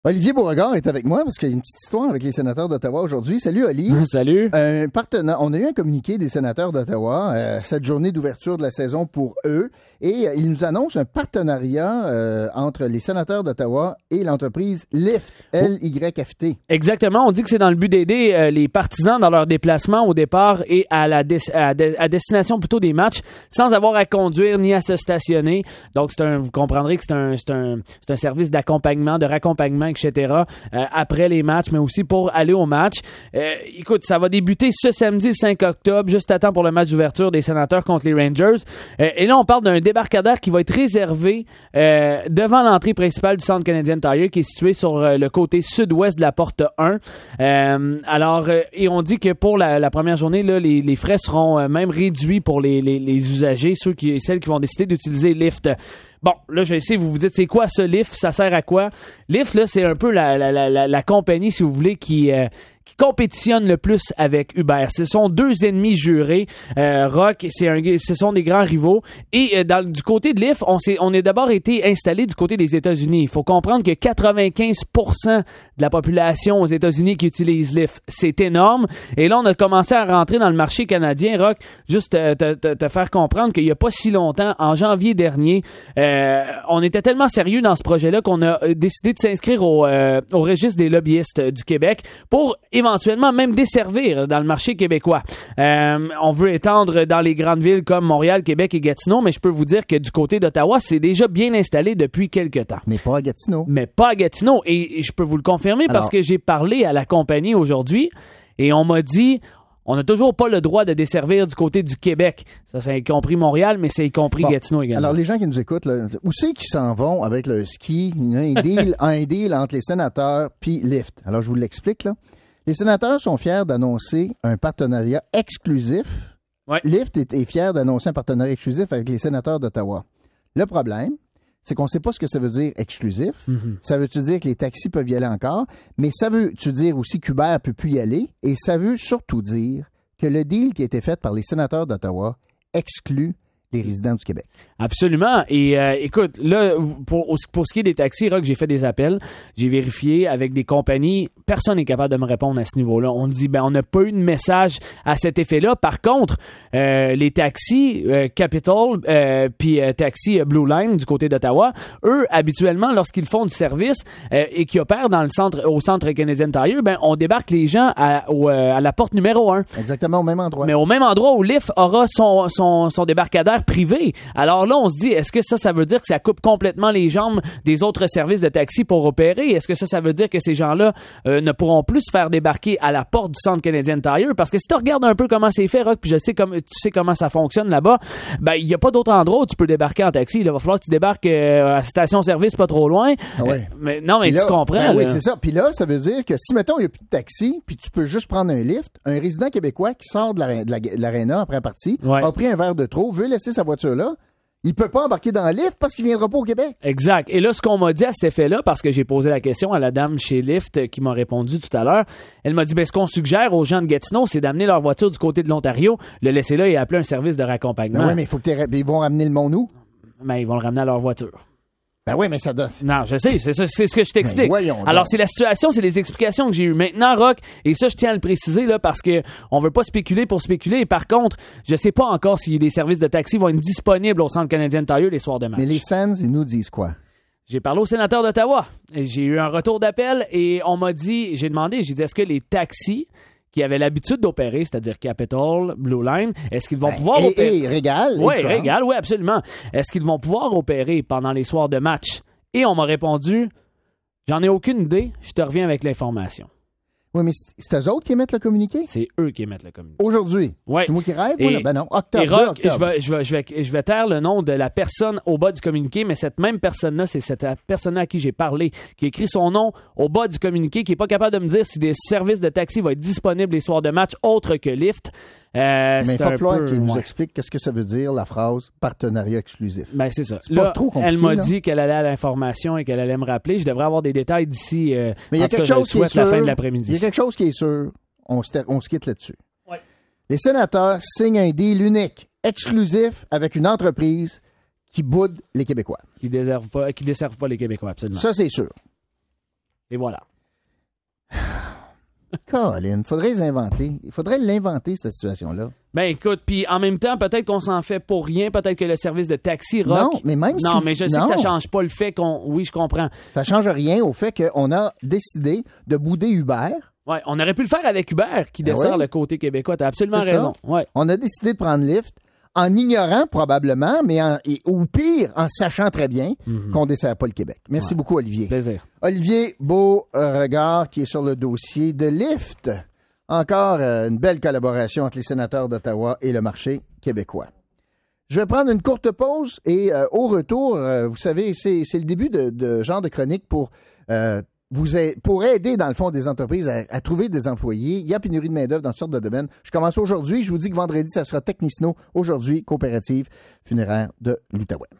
Olivier Beauregard est avec moi parce qu'il y a une petite histoire avec les sénateurs d'Ottawa aujourd'hui. Salut, Oli. Salut. On a eu un communiqué des sénateurs d'Ottawa, cette journée d'ouverture de la saison pour eux, et ils nous annoncent un partenariat entre les sénateurs d'Ottawa et l'entreprise Lyft, L-Y-F-T. Exactement. On dit que c'est dans le but d'aider les partisans dans leur déplacement au départ et à destination plutôt des matchs, sans avoir à conduire ni à se stationner. Donc, vous comprendrez que c'est un service d'accompagnement, de raccompagnement, etc. Après les matchs, mais aussi pour aller au match. Écoute, ça va débuter ce samedi, le 5 octobre, juste à temps pour le match d'ouverture des Sénateurs contre les Rangers. Et là, on parle d'un débarcadère qui va être réservé devant l'entrée principale du Centre Canadian Tire, qui est situé sur le côté sud-ouest de la porte 1. Et on dit que pour la première journée, là, les frais seront même réduits pour les usagers, celles qui vont décider d'utiliser Lyft. Bon, là, je sais, vous dites, c'est quoi ce Lyft? Ça sert à quoi? Lyft, là, c'est un peu la compagnie, si vous voulez, qui compétitionne le plus avec Uber. Ce sont deux ennemis jurés. Rock, ce sont des grands rivaux. Et du côté de Lyft, on est d'abord été installé du côté des États-Unis. Il faut comprendre que 95% de la population aux États-Unis qui utilise Lyft, c'est énorme. Et là, on a commencé à rentrer dans le marché canadien. Rock, juste te faire comprendre qu'il n'y a pas si longtemps, en janvier dernier, on était tellement sérieux dans ce projet-là qu'on a décidé de s'inscrire au registre des lobbyistes du Québec pour éventuellement même desservir dans le marché québécois. On veut étendre dans les grandes villes comme Montréal, Québec et Gatineau, mais je peux vous dire que du côté d'Ottawa, c'est déjà bien installé depuis quelques temps. Mais pas à Gatineau. Et je peux vous le confirmer parce que j'ai parlé à la compagnie aujourd'hui et on m'a dit... On n'a toujours pas le droit de desservir du côté du Québec. Ça y compris Montréal, mais c'est y compris Gatineau également. Alors, les gens qui nous écoutent, là, où c'est qu'ils s'en vont avec le ski? Il y a un deal entre les sénateurs puis Lyft. Alors, je vous l'explique, là. Les sénateurs sont fiers d'annoncer un partenariat exclusif. Ouais. Lyft est fier d'annoncer un partenariat exclusif avec les sénateurs d'Ottawa. Le problème, c'est qu'on ne sait pas ce que ça veut dire exclusif. Mm-hmm. Ça veut-tu dire que les taxis peuvent y aller encore? Mais ça veut-tu dire aussi qu'Uber ne peut plus y aller? Et ça veut surtout dire que le deal qui a été fait par les sénateurs d'Ottawa exclut les résidents du Québec. Absolument. Et écoute, là, pour ce qui est des taxis, Rock, j'ai fait des appels. J'ai vérifié avec des compagnies. Personne n'est capable de me répondre à ce niveau-là. On dit, on n'a pas eu de message à cet effet-là. Par contre, les taxis Capital puis taxis Blue Line du côté d'Ottawa, eux, habituellement, lorsqu'ils font du service et qui opèrent au centre Canadian Tire, on débarque les gens à la porte numéro 1. Exactement au même endroit. Mais au même endroit où Lyft aura son débarcadère privé. Alors là, on se dit, est-ce que ça veut dire que ça coupe complètement les jambes des autres services de taxi pour opérer? Est-ce que ça veut dire que ces gens-là ne pourront plus se faire débarquer à la porte du Centre Canadian Tire? Parce que si tu regardes un peu comment c'est fait, Rock, puis tu sais comment ça fonctionne là-bas, il n'y a pas d'autre endroit où tu peux débarquer en taxi. Il va falloir que tu débarques à la station-service pas trop loin. Ah ouais. Mais tu comprends. Oui, c'est ça. Puis là, ça veut dire que si, mettons, il n'y a plus de taxi, puis tu peux juste prendre un Lyft, un résident québécois qui sort de l'aréna après la partie, a pris un verre de trop, veut laisser sa voiture là, il peut pas embarquer dans Lyft parce qu'il viendra pas au Québec. Exact. Et là, ce qu'on m'a dit à cet effet-là, parce que j'ai posé la question à la dame chez Lyft qui m'a répondu tout à l'heure, elle m'a dit, ce qu'on suggère aux gens de Gatineau, c'est d'amener leur voiture du côté de l'Ontario, le laisser là et appeler un service de raccompagnement. Oui, mais il faut que ils vont ramener le monde où? Ils vont le ramener à leur voiture. Oui, mais ça donne. Non, je sais, c'est ce que je t'explique. Alors, c'est la situation, c'est les explications que j'ai eues. Maintenant, Rock, et ça, je tiens à le préciser, là, parce que on veut pas spéculer pour spéculer. Et par contre, je sais pas encore si les services de taxi vont être disponibles au Centre Canadian Tire les soirs de match. Mais les Sens, ils nous disent quoi? J'ai parlé au sénateur d'Ottawa. J'ai eu un retour d'appel et on m'a dit, j'ai dit, est-ce que les taxis qui avaient l'habitude d'opérer, c'est-à-dire Capital, Blue Line, est-ce qu'ils vont pouvoir opérer? Et Régal. Oui, Régal, oui, absolument. Est-ce qu'ils vont pouvoir opérer pendant les soirs de match? Et on m'a répondu, j'en ai aucune idée, je te reviens avec l'information. Oui, mais c'est eux autres qui émettent le communiqué? C'est eux qui émettent le communiqué. Aujourd'hui? Oui. C'est moi qui rêve? Non, octobre. Et Rock, je vais taire le nom de la personne au bas du communiqué, mais cette même personne-là, c'est cette personne-là à qui j'ai parlé, qui a écrit son nom au bas du communiqué, qui n'est pas capable de me dire si des services de taxi vont être disponibles les soirs de match autres que Lyft. Mais il va falloir qu'il nous explique qu'est-ce que ça veut dire, la phrase « partenariat exclusif ». C'est ça. C'est pas trop compliqué. Elle m'a dit qu'elle allait à l'information et qu'elle allait me rappeler. Je devrais avoir des détails d'ici mais il y a quelque chose qui est sûr, la fin de l'après-midi. Il y a quelque chose qui est sûr. On se quitte là-dessus. Ouais. Les sénateurs signent un deal unique, exclusif, avec une entreprise qui boude les Québécois. Qui desservent pas les Québécois, absolument. Ça, c'est sûr. Et voilà. Colin, faudrait les inventer. Il faudrait l'inventer, cette situation-là. Ben écoute, puis en même temps, peut-être qu'on s'en fait pour rien, peut-être que le service de taxi rock... Non, mais même Non, si... mais je sais que ça change pas le fait qu'on... Oui, je comprends. Ça change rien au fait qu'on a décidé de bouder Uber. Ouais, on aurait pu le faire avec Uber, qui dessert le côté québécois. T'as absolument raison. Ouais. On a décidé de prendre Lyft en ignorant probablement, mais ou pire, en sachant très bien qu'on ne dessert pas le Québec. Merci beaucoup, Olivier. Plaisir. Olivier Beauregard, qui est sur le dossier de Lyft. Encore une belle collaboration entre les sénateurs d'Ottawa et le marché québécois. Je vais prendre une courte pause et au retour, vous savez, c'est le début de genre de chronique pour aider, dans le fond, des entreprises à trouver des employés. Il y a pénurie de main-d'œuvre dans toutes sortes de domaines. Je commence aujourd'hui. Je vous dis que vendredi, ça sera Technisno. Aujourd'hui, coopérative funéraire de l'Outaouais.